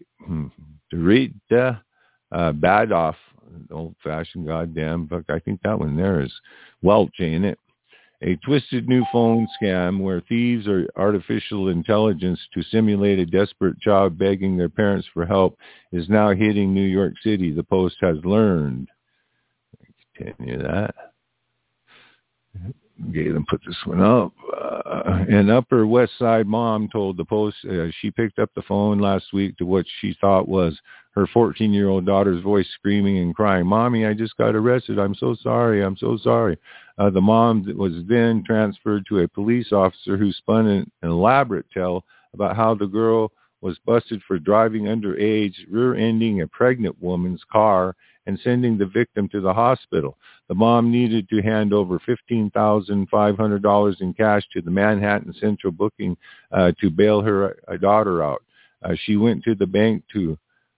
Badoff, old-fashioned goddamn book. I think that one there is Welch, ain't it? A twisted new phone scam where thieves are artificial intelligence to simulate a desperate child begging their parents for help is now hitting New York City, the Post has learned. Continue that. Galen put this one up. An Upper West Side mom told the Post she picked up the phone last week to what she thought was her 14-year-old daughter's voice screaming and crying, "Mommy, I just got arrested. I'm so sorry. I'm so sorry." The mom was then transferred to a police officer who spun an elaborate tale about how the girl was busted for driving underage, rear-ending a pregnant woman's car, and sending the victim to the hospital. The mom needed to hand over $15,500 in cash to the Manhattan Central booking to bail her daughter out. She went to the bank to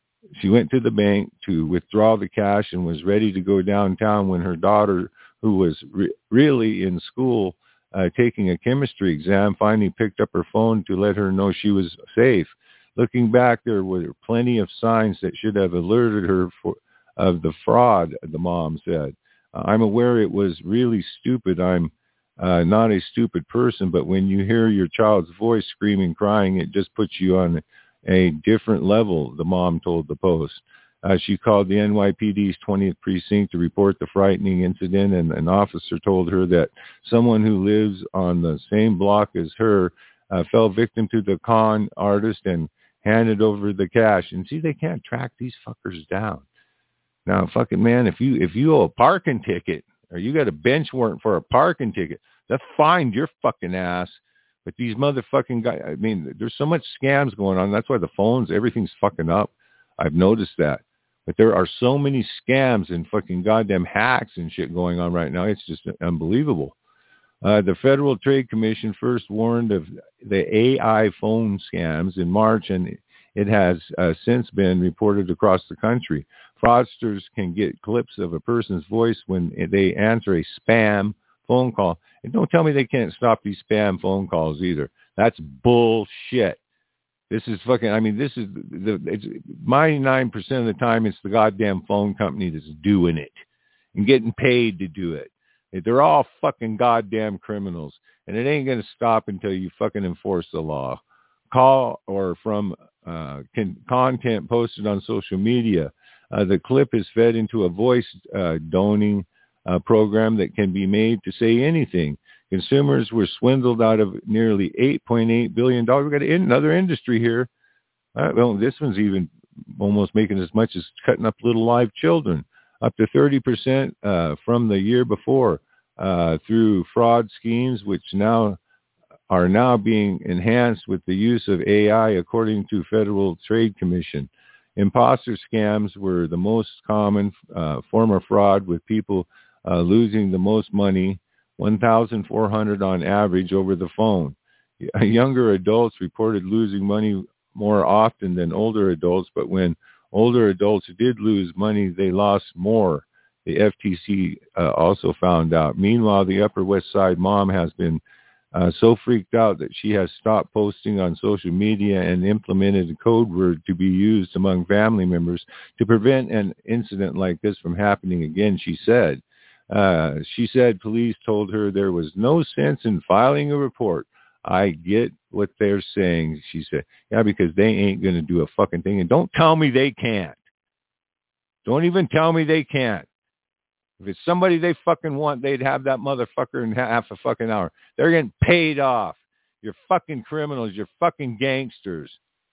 withdraw the cash and was ready to go downtown when her daughter, who was really in school taking a chemistry exam, finally picked up her phone to let her know she was safe. Looking back, there were plenty of signs that should have alerted her of the fraud, the mom said. I'm aware it was really stupid. I'm not a stupid person, but when you hear your child's voice screaming, crying, it just puts you on a different level, the mom told the Post. She called the NYPD's 20th precinct to report the frightening incident, and an officer told her that someone who lives on the same block as her fell victim to the con artist and handed over the cash. And see, they can't track these fuckers down. Now, fucking man, if you owe a parking ticket or you got a bench warrant for a parking ticket, they'll find your fucking ass But these motherfucking guys, I mean, there's so much scams going on. That's why the phones, everything's fucking up. I've noticed that. But there are so many scams and fucking goddamn hacks and shit going on right now. It's just unbelievable. The Federal Trade Commission first warned of the AI phone scams in March, and it has since been reported across the country. Fraudsters can get clips of a person's voice when they answer a spam phone call. And don't tell me they can't stop these spam phone calls either. That's bullshit. This is fucking, I mean, this is, it's 99% of the time it's the goddamn phone company that's doing it and getting paid to do it. They're all fucking goddamn criminals. And it ain't going to stop until you fucking enforce the law. Call or from content posted on social media. The clip is fed into a voice doning program that can be made to say anything. Consumers were swindled out of nearly $8.8 billion. We've got another industry here. Well, this one's even almost making as much as cutting up little live children, up to 30% from the year before through fraud schemes, which are now being enhanced with the use of AI, according to Federal Trade Commission. Imposter scams were the most common form of fraud, with people losing the most money, $1,400 on average over the phone. Younger adults reported losing money more often than older adults, but when older adults did lose money, they lost more. The FTC also found out. Meanwhile, the Upper West Side mom has been so freaked out that she has stopped posting on social media and implemented a code word to be used among family members to prevent an incident like this from happening again, she said. She said police told her there was no sense in filing a report. I get what they're saying, she said. Yeah, because they ain't going to do a fucking thing. And don't tell me they can't. Don't even tell me they can't. If it's somebody they fucking want, they'd have that motherfucker in half a fucking hour. They're getting paid off. You're fucking criminals. You're fucking gangsters.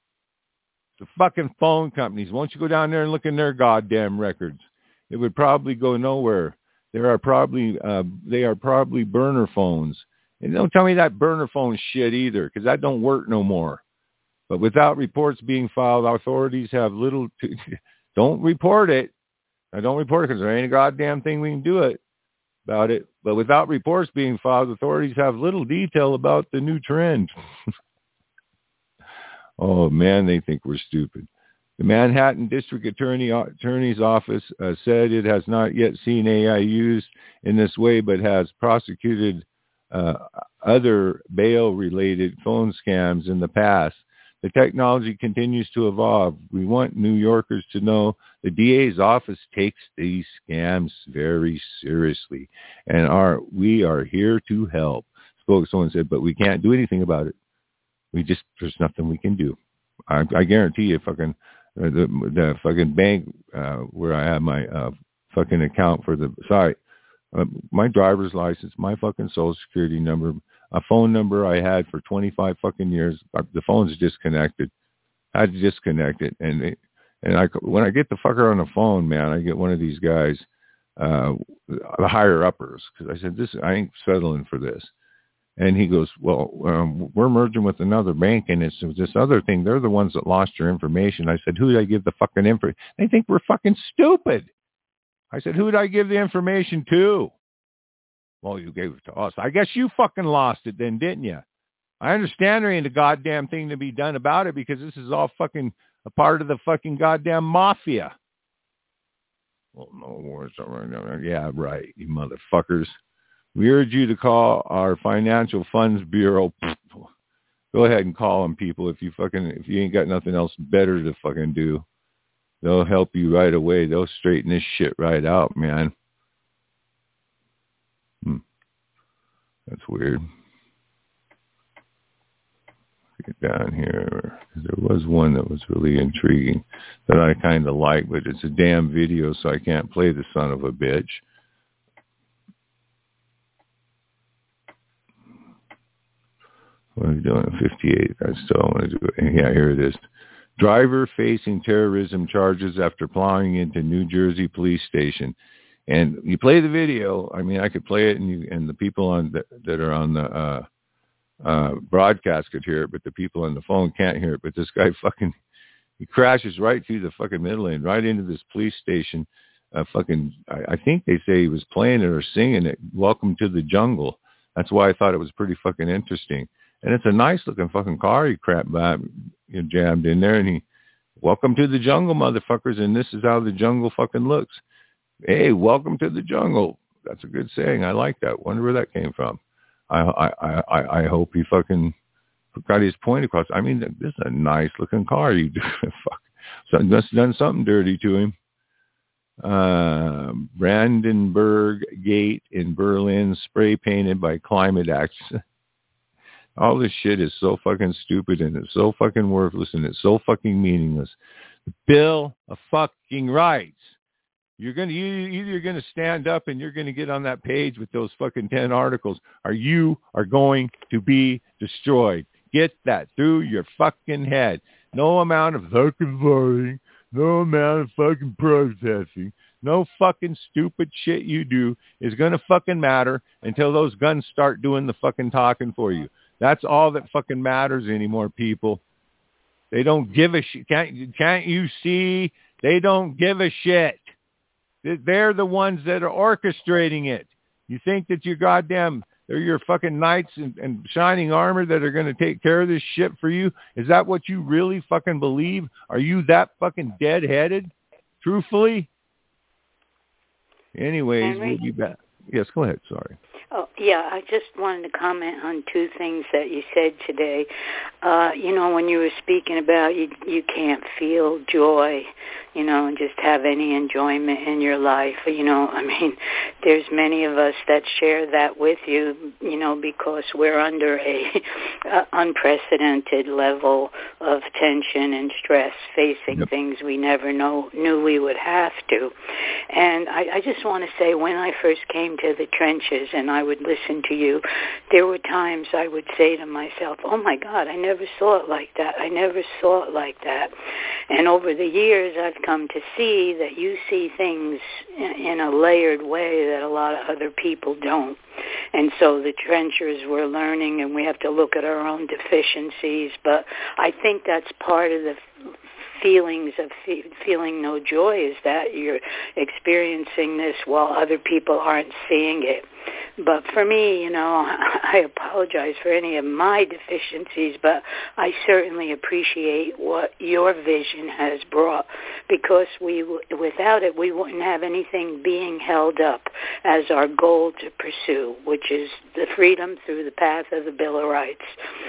The fucking phone companies. Won't you go down there and look in their goddamn records? It would probably go nowhere. They are probably burner phones. And don't tell me that burner phone shit either, because that don't work no more. But without reports being filed, authorities have little to... Don't report it. I don't report it because there ain't a goddamn thing we can do about it. But without reports being filed, authorities have little detail about the new trend. Oh, man, they think we're stupid. The Manhattan District Attorney's Office said it has not yet seen AI used in this way, but has prosecuted other bail-related phone scams in the past. The technology continues to evolve. We want New Yorkers to know the DA's office takes these scams very seriously, and we are here to help. Someone said, but we can't do anything about it. There's nothing we can do. I guarantee you, fucking the fucking bank where I have my fucking account for the site, my driver's license, my fucking social security number, a phone number I had for 25 fucking years. The phone's disconnected. I had to disconnect it. And when I get the fucker on the phone, man, I get one of these guys, the higher uppers, because I said, I ain't settling for this. And he goes, well, we're merging with another bank, and it's this other thing. They're the ones that lost your information. I said, who did I give the fucking information? They think we're fucking stupid. I said, who did I give the information to? Well, you gave it to us. I guess you fucking lost it then, didn't you? I understand there ain't a goddamn thing to be done about it because this is all fucking a part of the fucking goddamn mafia. Well, no, yeah, right, you motherfuckers. We urge you to call our Financial Funds Bureau. Go ahead and call them, people. If you ain't got nothing else better to fucking do, they'll help you right away. They'll straighten this shit right out, man. That's weird. Get down here. There was one that was really intriguing that I kind of like, but it's a damn video, so I can't play the son of a bitch. What are we doing at 58? I still want to do it. Yeah, here it is. Driver facing terrorism charges after plowing into New Jersey police station. And you play the video. I mean, I could play it, and the people that are on broadcast could hear it, but the people on the phone can't hear it. But this guy he crashes right through the fucking middle lane, right into this police station. I think they say he was playing it or singing it, Welcome to the Jungle. That's why I thought it was pretty fucking interesting. And it's a nice looking fucking car he jammed in there, and he, welcome to the jungle, motherfuckers, and this is how the jungle fucking looks. Hey, welcome to the jungle. That's a good saying. I like that. Wonder where that came from. I hope he fucking got his point across. I mean, this is a nice looking car. You do fuck. Something must have done something dirty to him. Brandenburg Gate in Berlin, spray painted by Climate Action. All this shit is so fucking stupid, and it's so fucking worthless, and it's so fucking meaningless. The Bill of fucking Rights. You're either gonna stand up and you're gonna get on that page with those fucking 10 articles, or you are going to be destroyed. Get that through your fucking head. No amount of fucking voting, no amount of fucking protesting, no fucking stupid shit you do is gonna fucking matter until those guns start doing the fucking talking for you. That's all that fucking matters anymore, people. They don't give a shit. Can't you see? They don't give a shit. They're the ones that are orchestrating it. You think that they're your fucking knights and shining armor that are going to take care of this shit for you? Is that what you really fucking believe? Are you that fucking dead-headed? Truthfully? Anyways, Henry? we'll be back. Yes, go ahead. Sorry. Oh, yeah, I just wanted to comment on two things that you said today. When you were speaking about you can't feel joy, and just have any enjoyment in your life. There's many of us that share that with you, because we're under a unprecedented level of tension and stress, facing things we never knew we would have to. And I just want to say, when I first came to the trenches and I would listen to you, there were times I would say to myself, oh my God, I never saw it like that. I never saw it like that. And over the years, I've come to see that you see things in a layered way that a lot of other people don't. And so the trenchers we're learning, and we have to look at our own deficiencies. But I think that's part of the feelings of feeling no joy, is that you're experiencing this while other people aren't seeing it. But for me, I apologize for any of my deficiencies, but I certainly appreciate what your vision has brought, because without it, we wouldn't have anything being held up as our goal to pursue, which is the freedom through the path of the Bill of Rights.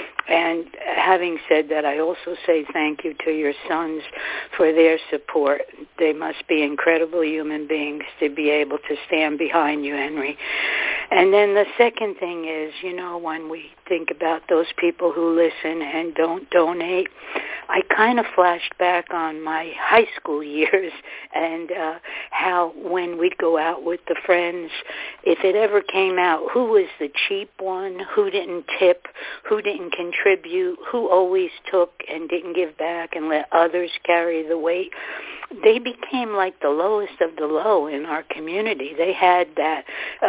And having said that, I also say thank you to your sons for their support. They must be incredible human beings to be able to stand behind you, Henry. And then the second thing is, when we think about those people who listen and don't donate, I kind of flashed back on my high school years and how when we'd go out with the friends, if it ever came out who was the cheap one, who didn't tip, who didn't contribute, who always took and didn't give back and let others carry the weight, they became like the lowest of the low in our community. They had that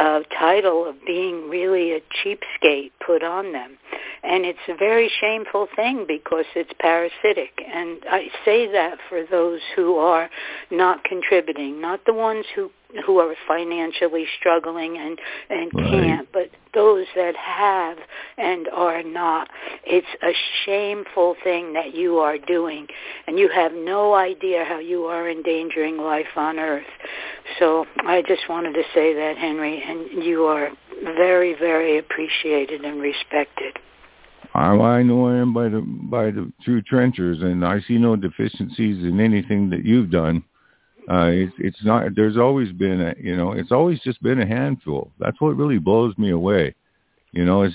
title of being really a cheapskate put on them. And it's a very shameful thing because it's parasitic. And I say that for those who are not contributing, not the ones who are financially struggling and can't, but those that have and are not. It's a shameful thing that you are doing, and you have no idea how you are endangering life on Earth. So I just wanted to say that, Henry, and you are very, very appreciated and respected. I know I am by the true trenchers, and I see no deficiencies in anything that you've done. It's not. There's always been it's always just been a handful. That's what really blows me away. Because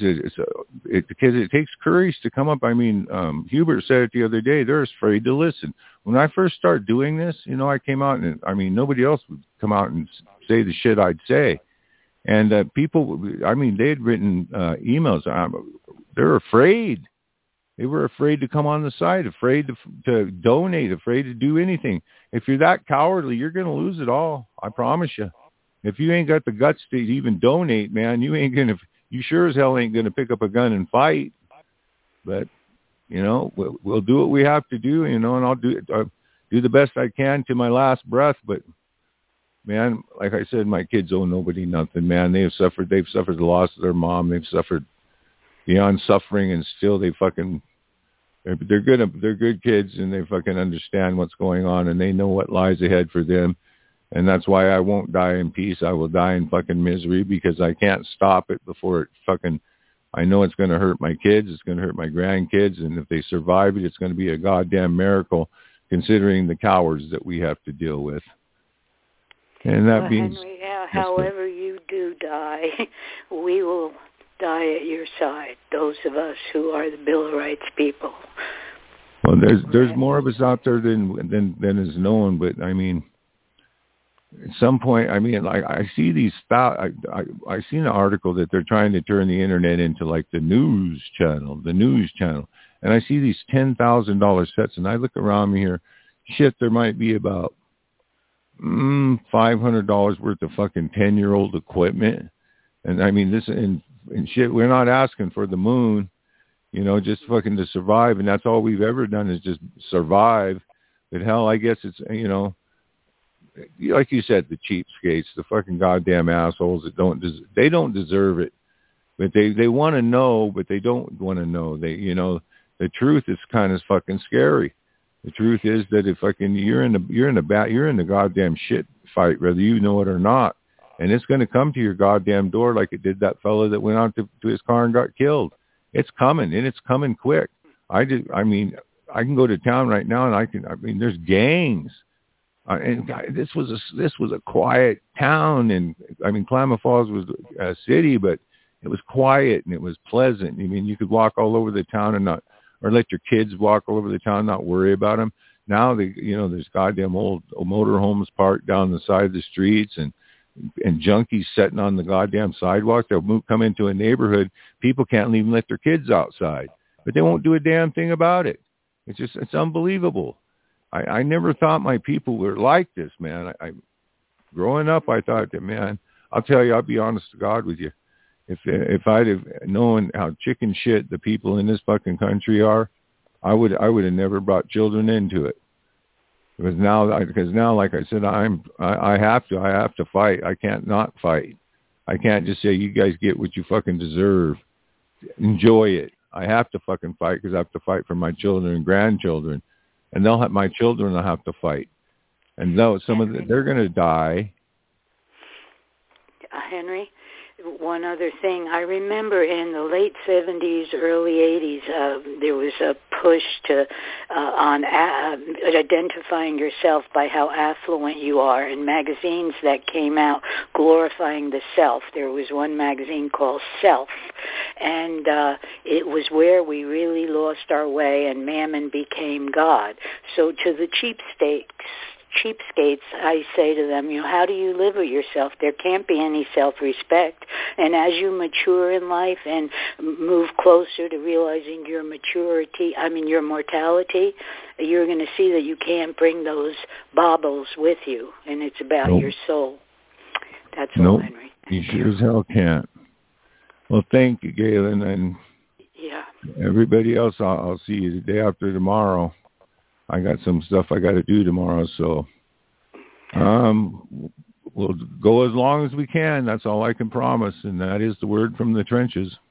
it takes courage to come up. I mean, Hubert said it the other day. They're afraid to listen. When I first started doing this, I came out and nobody else would come out and say the shit I'd say, and people. They had written emails. They're afraid. They were afraid to come on the site, afraid to donate, afraid to do anything. If you're that cowardly, you're going to lose it all. I promise you. If you ain't got the guts to even donate, man, you sure as hell ain't going to pick up a gun and fight. But, you know, we'll do what we have to do, you know, and I'll do the best I can to my last breath. But, man, like I said, my kids owe nobody nothing, man. They've suffered the loss of their mom. They've suffered beyond suffering, and still they're good kids, and they fucking understand what's going on, and they know what lies ahead for them. And that's why I won't die in peace. I will die in fucking misery, because I can't stop it before it fucking, I know it's going to hurt my kids. It's going to hurt my grandkids. And if they survive it, it's going to be a goddamn miracle, considering the cowards that we have to deal with. And that means, Henry, however you do die, we will die at your side, those of us who are the Bill of Rights people. Well, there's more of us out there than is known, but I mean, at some point, I mean, like, I see these I seen an article that they're trying to turn the internet into like the news channel, and I see these $10,000 sets, and I look around me here, shit, there might be about $500 worth of fucking 10-year-old equipment, and I mean this and shit. We're not asking for the moon, you know, just fucking to survive, and that's all we've ever done is just survive. But hell, I guess it's, you know, like you said, the cheapskates, the fucking goddamn assholes that don't deserve it, but they want to know, but they don't want to know. They, you know, the truth is kind of fucking scary. The truth is that if fucking you're in the goddamn shit fight, whether you know it or not, and it's going to come to your goddamn door like it did that fellow that went out to his car and got killed. It's coming, and it's coming quick. I mean, I can go to town right now, and there's gangs. And this was a quiet town, and I mean, Klamath Falls was a city, but it was quiet and it was pleasant. I mean, you could walk all over the town and not, or let your kids walk all over the town, and not worry about them. Now there's goddamn old motorhomes parked down the side of the streets, and junkies sitting on the goddamn sidewalk. They'll come into a neighborhood, people can't even let their kids outside, but they won't do a damn thing about it. It's unbelievable. I never thought my people were like this, man. Growing up, I thought that, man, I'll tell you, I'll be honest to God with you. If I'd have known how chicken shit the people in this fucking country are, I would have never brought children into it. Because now, like I said, I have to fight. I can't not fight. I can't just say, you guys get what you fucking deserve. Enjoy it. I have to fucking fight, because I have to fight for my children and grandchildren. And my children will have to fight. And though they're going to die. Henry, one other thing. I remember in the late 70s, early 80s, there was a push on identifying yourself by how affluent you are, and magazines that came out glorifying the self. There was one magazine called Self, and it was where we really lost our way, and mammon became God. So to the cheapskates, I say to them, you know, how do you live with yourself? There can't be any self-respect. And as you mature in life and move closer to realizing your mortality, you're going to see that you can't bring those baubles with you, and it's about your soul. That's all, Henry. You sure as hell can't. Well, thank you, Galen, and everybody else. I'll see you the day after tomorrow. I got some stuff I got to do tomorrow, so we'll go as long as we can. That's all I can promise, and that is the word from the trenches.